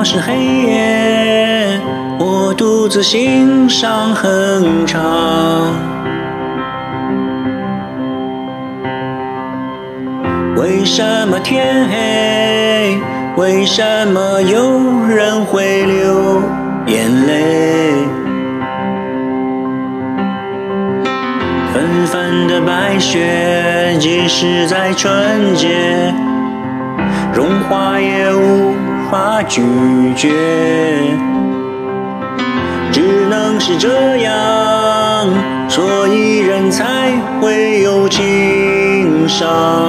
是黑夜，我独自欣赏哼唱。为什么天黑？为什么有人会流眼泪？纷纷的白雪，即使在春节，融化也无法拒绝。只能是这样，所以人才会有情伤。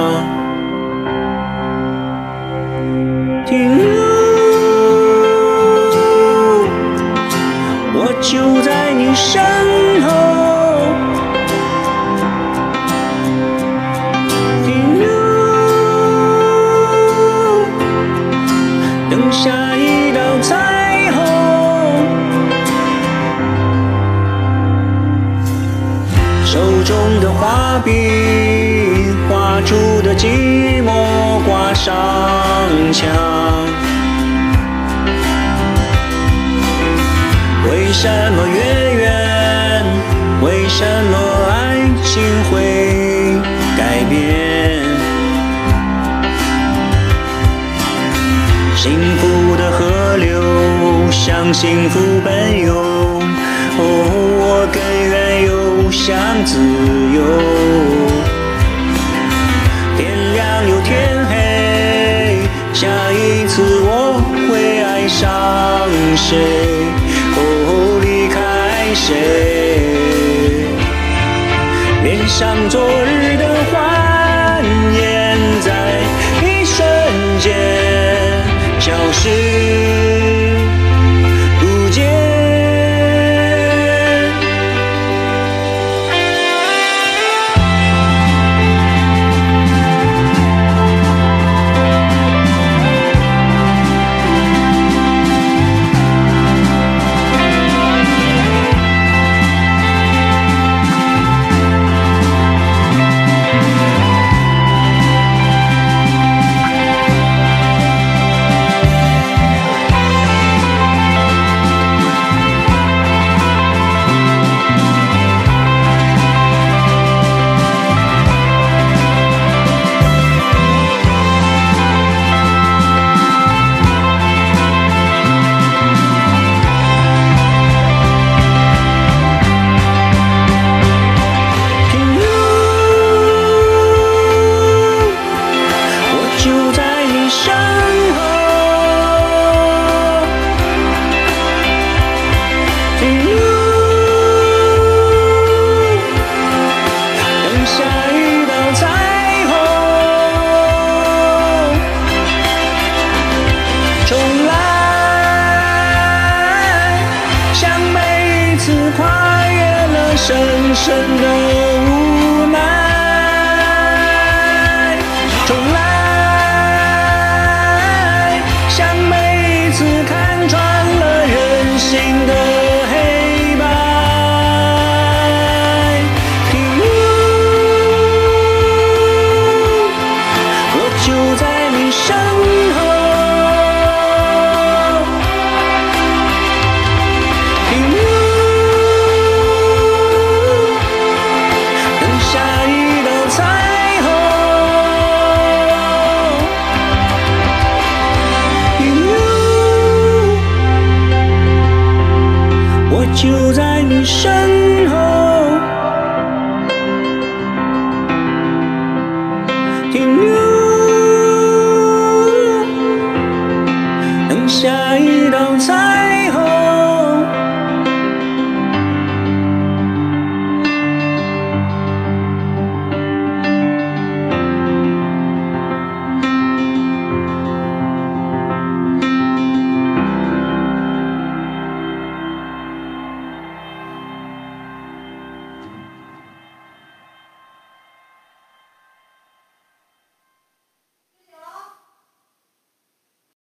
停留，我就在你身后。停留，等下一道彩虹。手中的画笔，画出的寂寞挂上墙。为什么月圆？为什么爱情会改变？幸福的河流向幸福奔涌，哦，我更愿有向自由。天亮又天黑，下一次我会爱上谁？哦，离开谁？脸上昨日的欢颜，在一瞬间消失不见。跨越了深深的无奈，重来，像每一次看穿了人性的黑白。停留，我就在你身后。就在你身后。